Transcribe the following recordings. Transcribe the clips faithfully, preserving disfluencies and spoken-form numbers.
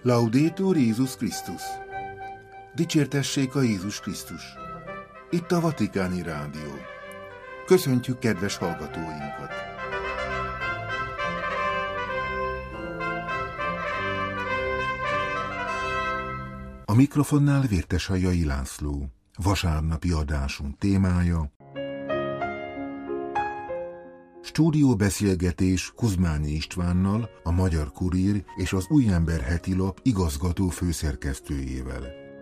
Laudetur Jézus Krisztus! Dicsértessék a Jézus Krisztus! Itt a Vatikáni Rádió. Köszöntjük kedves hallgatóinkat! A mikrofonnál Vértesajai László. Vasárnapi adásunk témája: stúdióbeszélgetés Kuzmányi Istvánnal, a Magyar Kurír és az Új Ember hetilap igazgató főszerkesztőjével.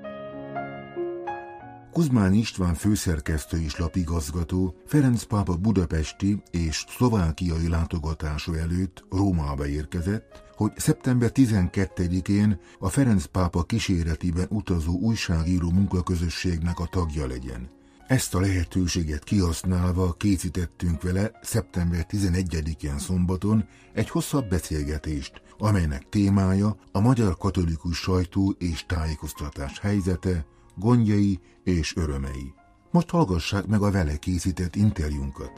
Kuzmányi István főszerkesztő és lapigazgató Ferenc pápa budapesti és szlovákiai látogatása előtt Rómába érkezett, hogy szeptember tizenkettedikén a Ferenc pápa kíséretében utazó újságíró munkaközösségnek a tagja legyen. Ezt a lehetőséget kihasználva készítettünk vele szeptember tizenegyedikén szombaton egy hosszabb beszélgetést, amelynek témája a magyar katolikus sajtó és tájékoztatás helyzete, gondjai és örömei. Most hallgassák meg a vele készített interjúnkat.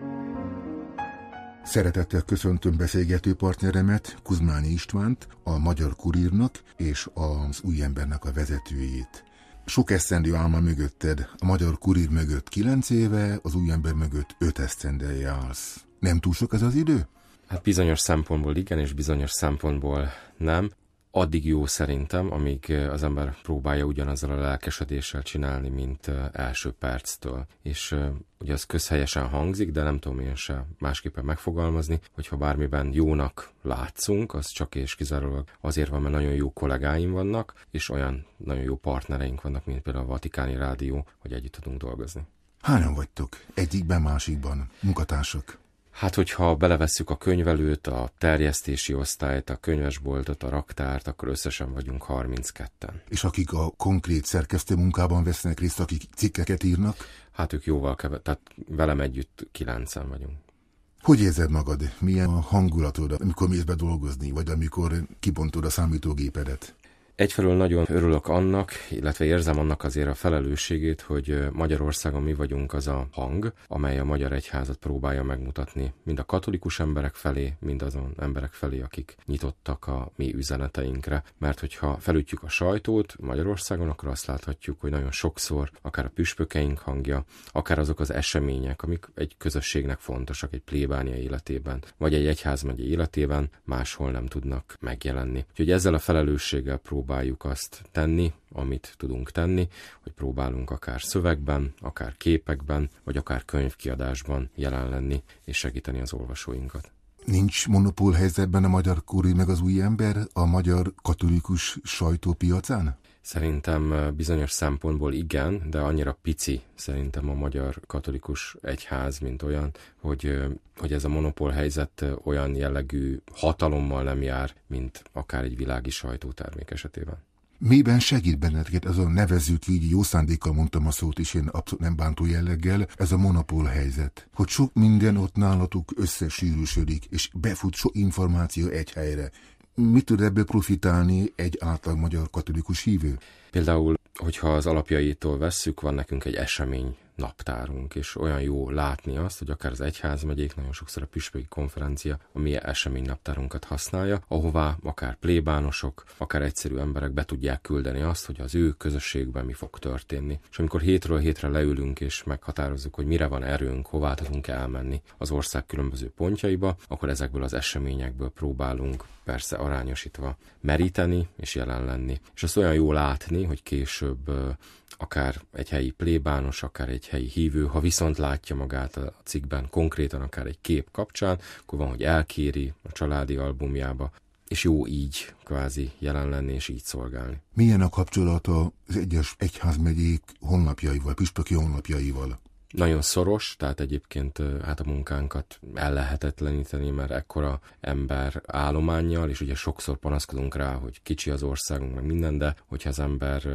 Szeretettel köszöntöm beszélgető partneremet, Kuzmányi Istvánt, a Magyar Kurírnak és az Új Embernek a vezetőjét. Sok esztendő álma mögötted, a Magyar Kurír mögött kilenc éve, az Új Ember mögött öt esztendeje állsz. Nem túl sok ez az idő? Hát bizonyos szempontból igen, és bizonyos szempontból nem. Addig jó szerintem, amíg az ember próbálja ugyanazzal a lelkesedéssel csinálni, mint első perctől. És ugye az közhelyesen hangzik, de nem tudom én se másképpen megfogalmazni, hogyha bármiben jónak látszunk, az csak és kizárólag azért van, mert nagyon jó kollégáim vannak, és olyan nagyon jó partnereink vannak, mint például a Vatikáni Rádió, hogy együtt tudunk dolgozni. Hányan vagytok? Egyikben, másikban, munkatársak? Hát, hogyha belevesszük a könyvelőt, a terjesztési osztályt, a könyvesboltot, a raktárt, akkor összesen vagyunk harmincketten. És akik a konkrét szerkesztő munkában vesznek részt, akik cikkeket írnak? Hát ők jóval kevesebb, tehát velem együtt kilencen vagyunk. Hogy érzed magad? Milyen a hangulatod, amikor mész be dolgozni, vagy amikor kibontod a számítógépedet? Egyfelől nagyon örülök annak, illetve érzem annak azért a felelősségét, hogy Magyarországon mi vagyunk az a hang, amely a magyar egyházat próbálja megmutatni mind a katolikus emberek felé, mind azon emberek felé, akik nyitottak a mi üzeneteinkre. Mert hogyha felütjük a sajtót Magyarországon, akkor azt láthatjuk, hogy nagyon sokszor akár a püspökeink hangja, akár azok az események, amik egy közösségnek fontosak, egy plébánia életében, vagy egy egyházmegye életében máshol nem tudnak megjelenni. Úgyhogy ezzel a felelősséggel próbáljuk próbáljuk azt tenni, amit tudunk tenni, hogy próbálunk akár szövegben, akár képekben, vagy akár könyvkiadásban jelen lenni, és segíteni az olvasóinkat. Nincs monopól helyzetben a Magyar Kurír meg az Új Ember a magyar katolikus sajtópiacán? Szerintem bizonyos szempontból igen, de annyira pici szerintem a magyar katolikus egyház, mint olyan, hogy, hogy ez a monopól helyzet olyan jellegű hatalommal nem jár, mint akár egy világi sajtótermék esetében. Miben segít benneteket ez a nevezzük így, jó szándékkal mondtam a szót is, én abszolút nem bántó jelleggel, ez a monopól helyzet? Hogy sok minden ott nálatok összesűrűsödik, és befut sok információ egy helyre. Mit tud ebből profitálni egy átlag magyar katolikus hívő? Például, hogyha az alapjaitól vesszük, van nekünk egy esemény naptárunk, és olyan jó látni azt, hogy akár az egyházmegyék, nagyon sokszor a püspöki konferencia a mi eseménynaptárunkat használja, ahová akár plébánosok, akár egyszerű emberek be tudják küldeni azt, hogy az ő közösségben mi fog történni. És amikor hétről hétre leülünk és meghatározzuk, hogy mire van erőnk, hová tudunk elmenni az ország különböző pontjaiba, akkor ezekből az eseményekből próbálunk persze arányosítva meríteni és jelen lenni. És azt olyan jó látni, hogy később akár egy helyi plébános, akár egy helyi hívő, ha viszont látja magát a cikkben konkrétan, akár egy kép kapcsán, akkor van, hogy elkéri a családi albumjába, és jó így kvázi jelen lenni és így szolgálni. Milyen a kapcsolata az egyes egyházmegyék honlapjaival, püspöki honlapjaival? Nagyon szoros, tehát egyébként hát a munkánkat ellehetetleníteni, mert ekkora ember állománnyal, és ugye sokszor panaszkodunk rá, hogy kicsi az országunk, meg minden, de hogyha az ember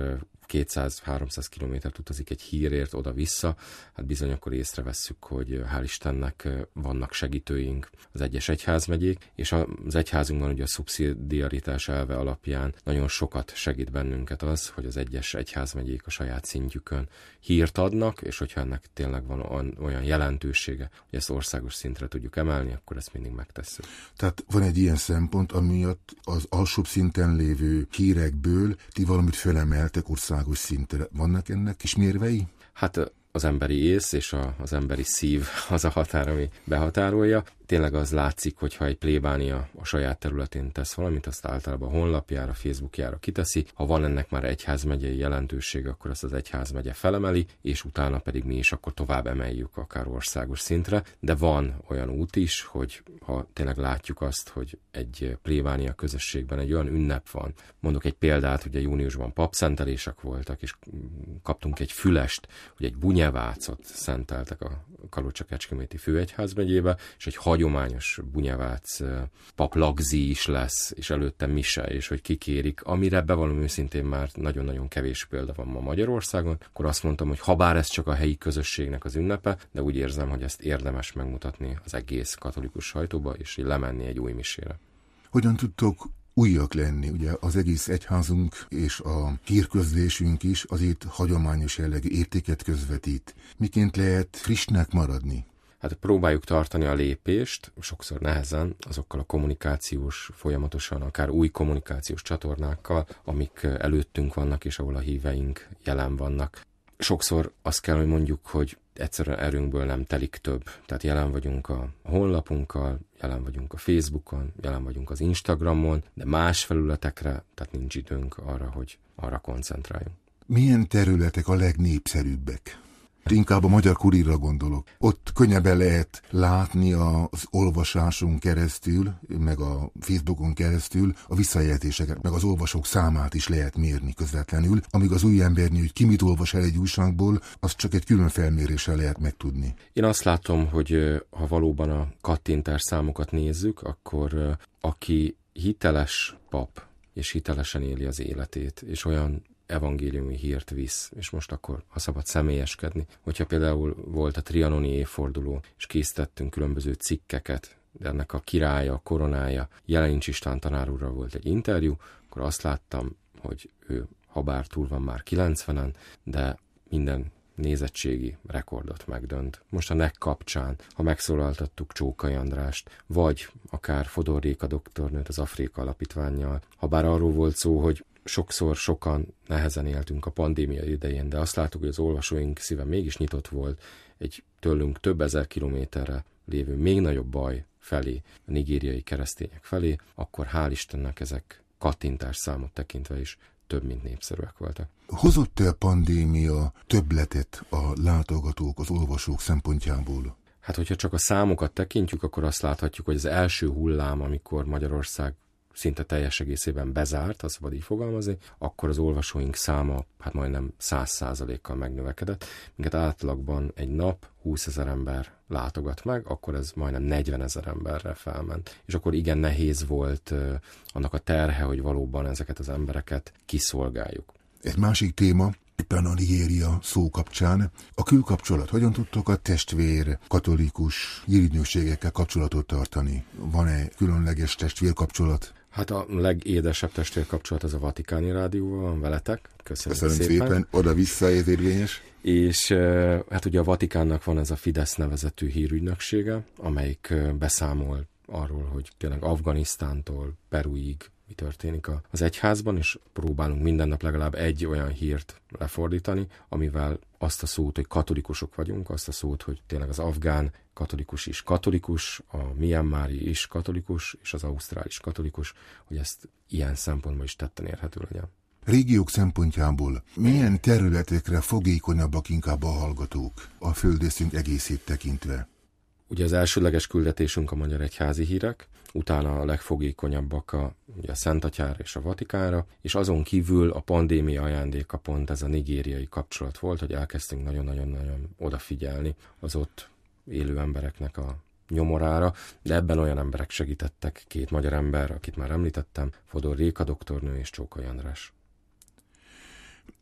kétszáz-háromszáz kilométert utazik egy hírért oda-vissza, hát bizony akkor észrevesszük, hogy hál' Istennek vannak segítőink az egyes egyházmegyék, és az egyházunkban ugye a szubszidiaritás elve alapján nagyon sokat segít bennünket az, hogy az egyes egyházmegyék a saját szintjükön hírt adnak, és hogyha ennek tényleg van olyan jelentősége, hogy ezt országos szintre tudjuk emelni, akkor ezt mindig megtesszük. Tehát van egy ilyen szempont, amiatt az alsóbb szinten lévő hírekből ti valamit felemeltek országos szintre. Vannak ennek is mérvei? Hát az emberi ész és a, az emberi szív az a határ, ami behatárolja. Tényleg az látszik, hogyha egy plébánia a saját területén tesz valamit, azt általában a honlapjára, Facebookjára kiteszi. Ha van ennek már egyházmegyei jelentősége, akkor azt az egyházmegye felemeli, és utána pedig mi is akkor tovább emeljük akár országos szintre. De van olyan út is, hogy ha tényleg látjuk azt, hogy egy plébánia közösségben egy olyan ünnep van. Mondok egy példát, ugye júniusban papszentelések voltak, és kaptunk egy fülest, hogy egy bunyevácot szenteltek a Kalocsa-Kecskeméti főegyházmegyébe, és egy hagyományos bunyevác paplagzi is lesz, és előtte mise, és hogy kikérik, amire bevallom őszintén már nagyon-nagyon kevés példa van ma Magyarországon, akkor azt mondtam, hogy habár ez csak a helyi közösségnek az ünnepe, de úgy érzem, hogy ezt érdemes megmutatni az egész katolikus sajtóba, és így lemenni egy új misére. Hogyan tudtok újak lenni? Ugye az egész egyházunk és a hírközlésünk is azért hagyományos jellegű értéket közvetít. Miként lehet frissnek maradni? Hát próbáljuk tartani a lépést, sokszor nehezen, azokkal a kommunikációs, folyamatosan akár új kommunikációs csatornákkal, amik előttünk vannak, és ahol a híveink jelen vannak. Sokszor azt kell, hogy mondjuk, hogy egyszerűen erőnkből nem telik több. Tehát jelen vagyunk a honlapunkkal, jelen vagyunk a Facebookon, jelen vagyunk az Instagramon, de más felületekre, tehát nincs időnk arra, hogy arra koncentráljunk. Milyen területek a legnépszerűbbek? Inkább a Magyar Kurírra gondolok. Ott könnyebben lehet látni az olvasáson keresztül, meg a Facebookon keresztül a visszajelzéseket, meg az olvasók számát is lehet mérni közvetlenül, amíg az új embernél, hogy ki mit olvas el egy újságból, azt csak egy külön felméréssel lehet megtudni. Én azt látom, hogy ha valóban a kattintás számokat nézzük, akkor aki hiteles pap, és hitelesen éli az életét, és olyan evangéliumi hírt visz, és most akkor, ha szabad személyeskedni, hogyha például volt a trianoni évforduló, és készítettünk különböző cikkeket, de ennek a királya, a koronája, Jelenincs István tanár úrral volt egy interjú, akkor azt láttam, hogy ő habár túl van már kilencvenen, de minden nézettségi rekordot megdönt. Most a en e ká kapcsán, ha megszólaltattuk Csókai Andrást, vagy akár Fodor Réka doktornőt az Afrika Alapítvánnyal, ha bár arról volt szó, hogy sokszor sokan nehezen éltünk a pandémia idején, de azt láttuk, hogy az olvasóink szíve mégis nyitott volt egy tőlünk több ezer kilométerre lévő még nagyobb baj felé, a nigériai keresztények felé, akkor hál' Istennek ezek kattintás számot tekintve is több, mint népszerűek voltak. Hozott-e a pandémia többletet a látogatók, az olvasók szempontjából? Hát, hogyha csak a számokat tekintjük, akkor azt láthatjuk, hogy az első hullám, amikor Magyarország szinte teljes egészében bezárt, ha szabad így fogalmazni, akkor az olvasóink száma hát majdnem száz százalékkal megnövekedett. Minket átlagban egy nap húszezer ember látogat meg, akkor ez majdnem negyvenezer emberre felment. És akkor igen nehéz volt uh, annak a terhe, hogy valóban ezeket az embereket kiszolgáljuk. Egy másik téma, éppen a Nigéria szó kapcsán, a külkapcsolat. Hogyan tudtok a testvér katolikus hírügynökségekkel kapcsolatot tartani? Van-e különleges testvérkapcsolat? Hát a legédesebb testvérkapcsolat az a Vatikáni Rádióval van veletek. Köszönöm, Köszönöm szépen. szépen. Oda-vissza ez érvényes. És hát ugye a Vatikánnak van ez a Fidesz nevezetű hírügynöksége, amelyik beszámol arról, hogy tényleg Afganisztántól Peruig mi történik az egyházban, és próbálunk minden nap legalább egy olyan hírt lefordítani, amivel azt a szót, hogy katolikusok vagyunk, azt a szót, hogy tényleg az afgán katolikus is katolikus, a Myanmari is katolikus, és az ausztrál is katolikus, hogy ezt ilyen szempontból is tetten érhető legyen. Régiók szempontjából milyen területekre fogékonyabbak inkább a hallgatók a földrészünk egészét tekintve? Ugye az elsődleges küldetésünk a magyar egyházi hírek, utána a legfogékonyabbak a, ugye a Szentatyára és a Vatikánra, és azon kívül a pandémia ajándéka pont ez a nigériai kapcsolat volt, hogy elkezdtünk nagyon-nagyon-nagyon odafigyelni az ott élő embereknek a nyomorára, de ebben olyan emberek segítettek, két magyar ember, akit már említettem, Fodor Réka doktornő és Csókai András.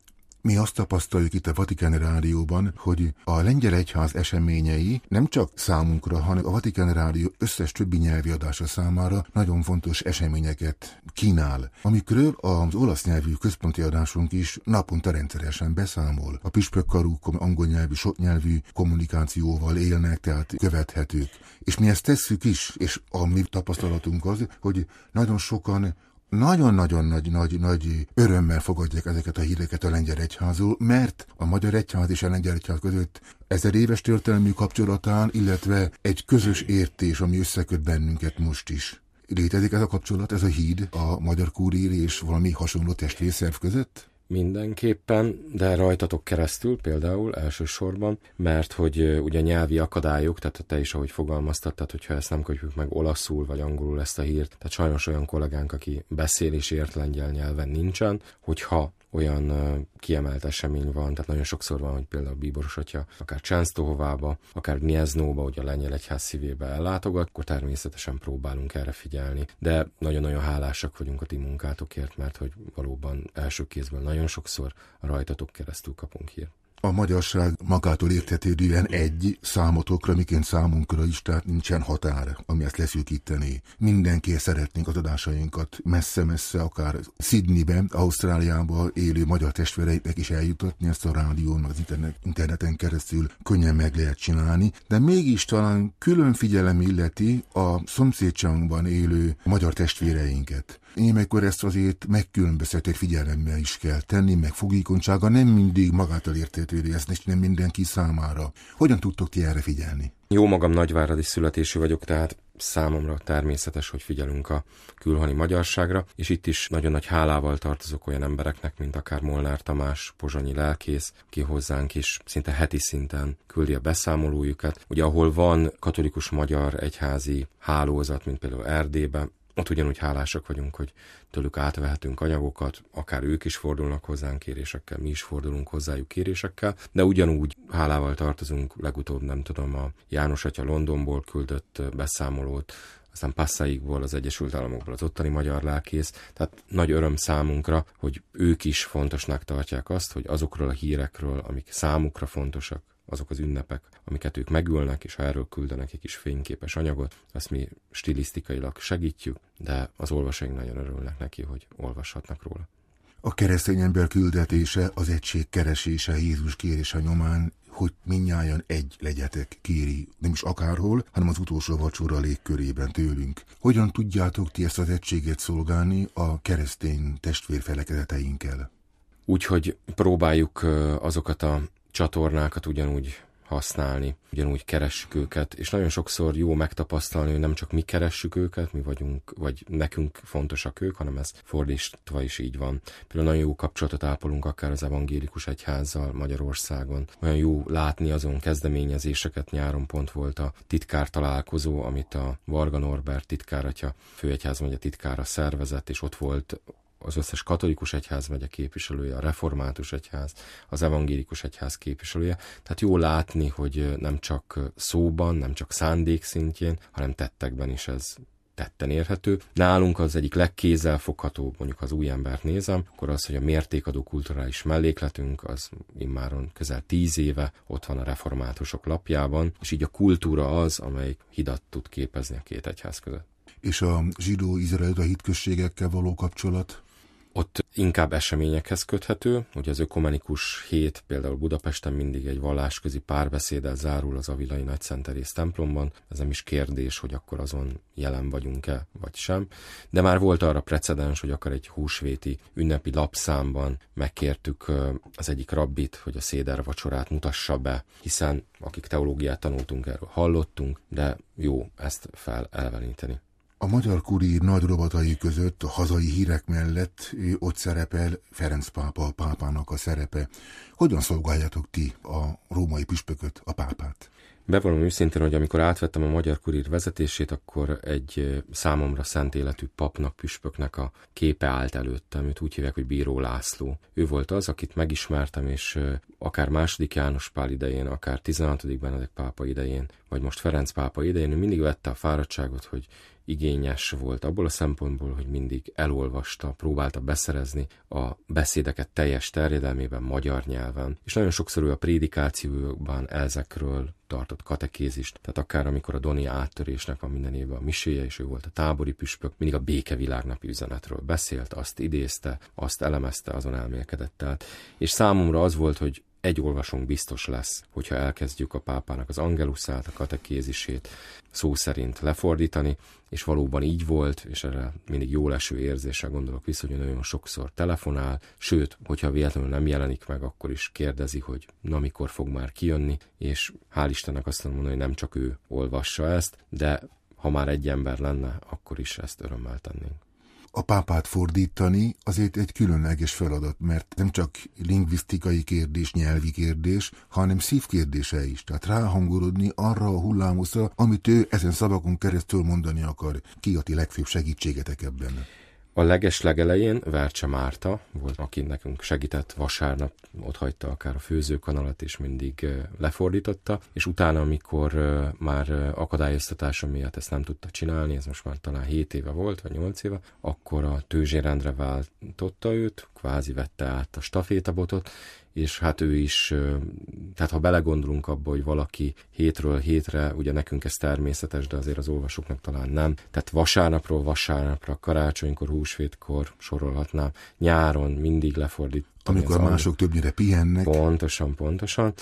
Mi azt tapasztaljuk itt a Vatikáni Rádióban, hogy a lengyel egyház eseményei nem csak számunkra, hanem a Vatikáni Rádió összes többi nyelvi adása számára nagyon fontos eseményeket kínál, amikről az olasz nyelvű központi adásunk is naponta rendszeresen beszámol. A püspökkarúk angol nyelvű, sok nyelvű kommunikációval élnek, tehát követhetők. És mi ezt tesszük is, és a mi tapasztalatunk az, hogy nagyon sokan nagyon-nagyon nagy, nagy, nagy örömmel fogadják ezeket a híreket a lengyel egyházról, mert a magyar egyház és a lengyel egyház között ezer éves történelmű kapcsolatán, illetve egy közös értés, ami összeköt bennünket most is. Létezik ez a kapcsolat, ez a híd a Magyar Kúrier és valami hasonló testvérszerv között? Mindenképpen, de rajtatok keresztül például elsősorban, mert hogy ugye nyelvi akadályok, tehát te is ahogy fogalmaztad, tehát hogyha ezt nem kötjük meg olaszul vagy angolul ezt a hírt, tehát sajnos olyan kollégánk, aki beszél és ért lengyel nyelven nincsen, hogyha olyan uh, kiemelt esemény van, tehát nagyon sokszor van, hogy például Bíboros atya akár Csensztohovába, akár Gnieznoba, hogy a lengyel egyház szívébe ellátogat, akkor természetesen próbálunk erre figyelni. De nagyon-nagyon hálásak vagyunk a ti munkátokért, mert hogy valóban első kézből nagyon sokszor rajtatok keresztül kapunk hírt. A magyarság magától értetődően egy számotokra, miként számunkra is, tehát nincsen határ, ami ezt leszűkíteni. Mindenki szeretnénk az adásainkat messze-messze, akár Sydneyben, Ausztráliában élő magyar testvéreinknek is eljutatni, ezt a rádión, az internet, interneten keresztül könnyen meg lehet csinálni, de mégis talán külön figyelem illeti a szomszédságunkban élő magyar testvéreinket. Émekkor ezt azért megkülönböztetett figyelemmel is kell tenni, meg fogékonysága nem mindig magától értetődő, ez nem mindenki számára. Hogyan tudtok ti erre figyelni? Jó magam nagyváradi születésű vagyok, tehát számomra természetes, hogy figyelünk a külhoni magyarságra, és itt is nagyon nagy hálával tartozok olyan embereknek, mint akár Molnár Tamás, pozsonyi lelkész, ki hozzánk is szinte heti szinten küldi a beszámolójukat. Ugye ahol van katolikus magyar egyházi hálózat, mint például Erdélyben, ott ugyanúgy hálásak vagyunk, hogy tőlük átvehetünk anyagokat, akár ők is fordulnak hozzánk kérésekkel, mi is fordulunk hozzájuk kérésekkel, de ugyanúgy hálával tartozunk, legutóbb nem tudom, a János atya Londonból küldött beszámolót, aztán Passaigból, az Egyesült Államokból az ottani magyar lelkész, tehát nagy öröm számunkra, hogy ők is fontosnak tartják azt, hogy azokról a hírekről, amik számukra fontosak, azok az ünnepek, amiket ők megülnek, és ha erről küldenek egy kis fényképes anyagot, azt mi stilisztikailag segítjük, de az olvasóink nagyon örülnek neki, hogy olvashatnak róla. A keresztény ember küldetése, az egység keresése, Jézus kérése nyomán, hogy mindnyájan egy legyetek, kéri, nem is akárhol, hanem az utolsó vacsora légkörében tőlünk. Hogyan tudjátok ti ezt az egységet szolgálni a keresztény testvérfelekedeteinkkel? Úgyhogy próbáljuk azokat a csatornákat ugyanúgy használni, ugyanúgy keressük őket, és nagyon sokszor jó megtapasztalni, hogy nem csak mi keressük őket, mi vagyunk, vagy nekünk fontosak ők, hanem ez fordítva is így van. Például nagyon jó kapcsolatot ápolunk akár az evangélikus egyházzal Magyarországon. Olyan jó látni azon kezdeményezéseket, nyáron pont volt a titkár találkozó, amit a Varga Norbert titkáratya, főegyházmegye titkára szervezett, és ott volt az összes katolikus egyházmegye képviselője, a református egyház, az evangélikus egyház képviselője. Tehát jó látni, hogy nem csak szóban, nem csak szándék szintjén, hanem tettekben is ez tetten érhető. Nálunk az egyik legkézzelfoghatóbb, mondjuk ha az új embert nézem, akkor az, hogy a mértékadó kulturális mellékletünk, az immáron közel tíz éve ott van a reformátusok lapjában, és így a kultúra az, amelyik hidat tud képezni a két egyház között. És a zsidó-izraelita hitközségekkel való kapcsolat? Ott inkább eseményekhez köthető, hogy az ökumenikus hét például Budapesten mindig egy vallásközi párbeszéddel zárul az Avilai Nagy Szent Teréz templomban. Ez nem is kérdés, hogy akkor azon jelen vagyunk-e, vagy sem. De már volt arra precedens, hogy akár egy húsvéti ünnepi lapszámban megkértük az egyik rabbit, hogy a széder vacsorát mutassa be, hiszen akik teológiát tanultunk, erről hallottunk, de jó ezt feleleveníteni. A Magyar Kúrier nagy rovatai között a hazai hírek mellett ott szerepel Ferenc pápa, a pápának a szerepe. Hogyan szolgáljátok ti a római püspököt, a pápát? Bevallom őszintén, hogy amikor átvettem a Magyar Kúrier vezetését, akkor egy számomra szent életű papnak, püspöknek a képe állt előttem, őt úgy hívják, hogy Bíró László. Ő volt az, akit megismertem, és akár második János Pál idején, akár tizenhatodik Benedek pápa idején, vagy vagy most Ferenc pápa idején, ő mindig vette a fáradtságot, hogy igényes volt abból a szempontból, hogy mindig elolvasta, próbálta beszerezni a beszédeket teljes terjedelmében magyar nyelven. És nagyon sokszor ő a prédikációban ezekről tartott katekézist, tehát akár amikor a Doni áttörésnek van minden évben a miséje, és ő volt a tábori püspök, mindig a békevilágnapi üzenetről beszélt, azt idézte, azt elemezte, azon elmélkedett át. És számomra az volt, hogy egy olvasónk biztos lesz, hogyha elkezdjük a pápának az angeluszát, a katekézisét szó szerint lefordítani, és valóban így volt, és erre mindig jól eső érzéssel gondolok vissza, hogy nagyon sokszor telefonál, sőt, hogyha véletlenül nem jelenik meg, akkor is kérdezi, hogy na mikor fog már kijönni, és hál' Istennek azt mondom, hogy nem csak ő olvassa ezt, de ha már egy ember lenne, akkor is ezt örömmel tennénk. A pápát fordítani azért egy különleges feladat, mert nem csak lingvisztikai kérdés, nyelvi kérdés, hanem szívkérdése is. Tehát ráhangolódni arra a hullámhosszra, amit ő ezen szavakon keresztül mondani akar. Ki a ti legfőbb segítségetek ebben? A leges legelején Vercse Márta volt, aki nekünk segített vasárnap, ott hagyta akár a főzőkanalat, és mindig lefordította, és utána, amikor már akadályoztatása miatt ezt nem tudta csinálni, ez most már talán hét éve volt, vagy nyolc éve, akkor a Tőzsér Endre váltotta őt, kvázi vette át a stafétabotot, és hát ő is, tehát ha belegondolunk abba, hogy valaki hétről hétre, ugye nekünk ez természetes, de azért az olvasóknak talán nem, tehát vasárnapról vasárnapra, karácsonykor, húsvétkor sorolhatnám, nyáron mindig lefordít. Amikor mások többnyire pihennek. Pontosan, pontosan.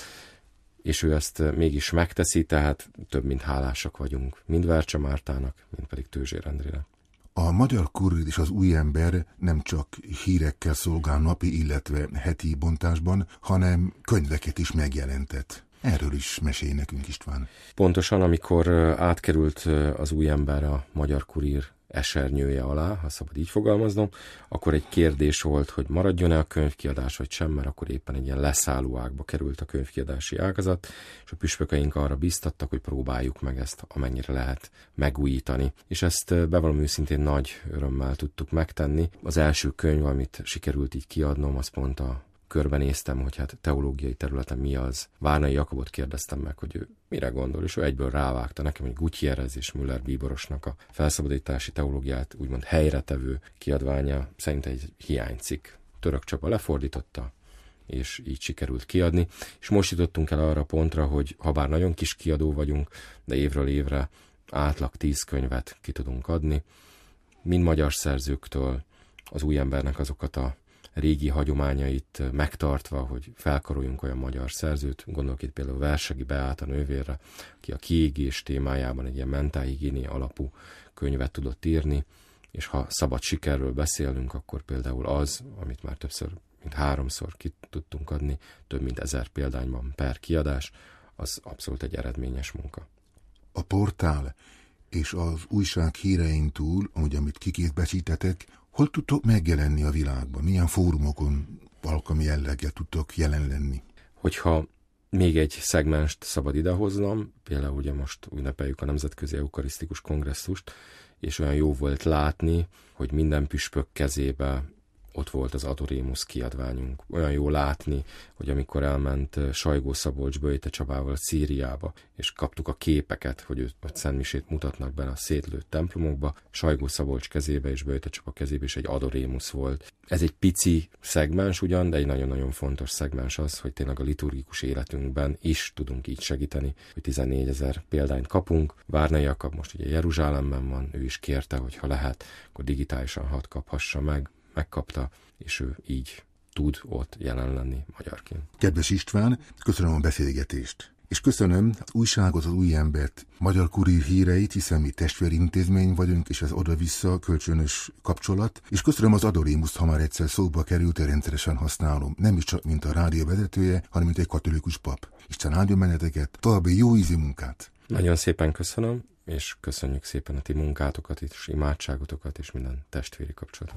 És ő ezt mégis megteszi, tehát több mint hálásak vagyunk, mind Vercse Mártának, mind pedig Tőzsér Endrének. A Magyar Kurír és az Új Ember nem csak hírekkel szolgál napi, illetve heti bontásban, hanem könyveket is megjelentett. Erről is mesélj nekünk, István. Pontosan, amikor átkerült az Új Ember a Magyar Kurír esernyője alá, ha szabad így fogalmaznom, akkor egy kérdés volt, hogy maradjon-e a könyvkiadás, vagy sem, mert akkor éppen egy ilyen leszálló ágba került a könyvkiadási ágazat, és a püspökeink arra bíztattak, hogy próbáljuk meg ezt amennyire lehet megújítani. És ezt bevallom őszintén nagy örömmel tudtuk megtenni. Az első könyv, amit sikerült így kiadnom, az pont a körbenéztem, hogy hát teológiai területen mi az. Várnai Jakabot kérdeztem meg, hogy ő mire gondol, és ő egyből rávágta nekem, hogy Gutierrez és Müller bíborosnak a felszabadítási teológiát úgymond helyretevő kiadványa szerint egy hiánycikk. Török Csaba lefordította, és így sikerült kiadni. És most jutottunk el arra pontra, hogy ha bár nagyon kis kiadó vagyunk, de évről évre átlag tíz könyvet ki tudunk adni, mind magyar szerzőktől, az Új Embernek azokat a régi hagyományait megtartva, hogy felkaroljunk olyan magyar szerzőt, gondolok itt például Versegi Beáta nővérre, aki a kiégés témájában egy ilyen mentálhigiénia alapú könyvet tudott írni, és ha szabad sikerről beszélünk, akkor például az, amit már többször, mint háromszor ki tudtunk adni, több mint ezer példányban per kiadás, az abszolút egy eredményes munka. A portál és az újság hírein túl, ahogy amit kikézbesítetek, hol tudtok megjelenni a világban? Milyen fórumokon, alkalmi jelleggel tudtok jelen lenni? Hogyha még egy szegmenst szabad idehoznom, például ugye most ünnepeljük a Nemzetközi Eukarisztikus Kongresszust, és olyan jó volt látni, hogy minden püspök kezébe ott volt az Adorémus kiadványunk. Olyan jó látni, hogy amikor elment Sajgó Szabolcs Böjte Csabával Szíriába, és kaptuk a képeket, hogy őt a szentmisét mutatnak benne a szétlőtt templomokba, Sajgó Szabolcs kezébe és Böjte Csaba kezébe is egy Adorémus volt. Ez egy pici szegmens ugyan, de egy nagyon-nagyon fontos szegmens az, hogy tényleg a liturgikus életünkben is tudunk így segíteni, hogy tizennégyezer példányt kapunk. Várnai Jakab most ugye Jeruzsálemben van, ő is kérte, hogy ha lehet, akkor digitálisan hadd kaphassa meg. Megkapta, és ő így tud ott jelen lenni magyarként. Kedves István, köszönöm a beszélgetést. És köszönöm az újságot, az Új Embert, Magyar Kurír híreit, hiszen mi testvérintézmény vagyunk, és ez oda-vissza kölcsönös kapcsolat. És köszönöm az Adorémuszt, ha már egyszer szóba került, rendszeresen használom. Nem is csak mint a rádió vezetője, hanem mint egy katolikus pap. Isten áldjon benneteket, további jó ízű munkát. Nagyon szépen köszönöm, és köszönjük szépen a ti munkátokat, és imádságotokat, és minden testvéri kapcsolatot.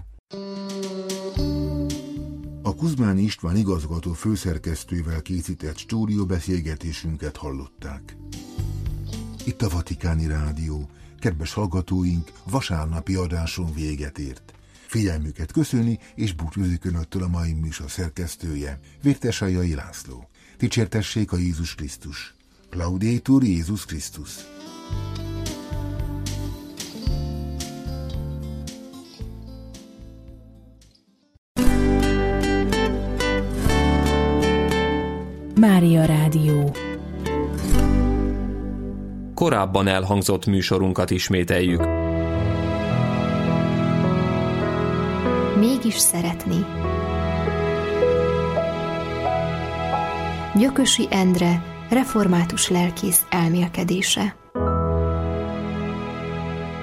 A Kuzmányi István igazgató főszerkesztővel készített stúdióbeszélgetésünket hallották. Itt a Vatikáni Rádió. Kedves hallgatóink, vasárnapi adáson véget ért. Figyelmüket köszöni és búcsúzik önöktől a mai műsor szerkesztője, Vértes Ajai László. Dicsértessék a Jézus Krisztus! Laudetur Jézus Krisztus. Mária Rádió. Korábban elhangzott műsorunkat ismételjük. Mégis szeretni. Gyökösi Endre református lelkész elmélkedése.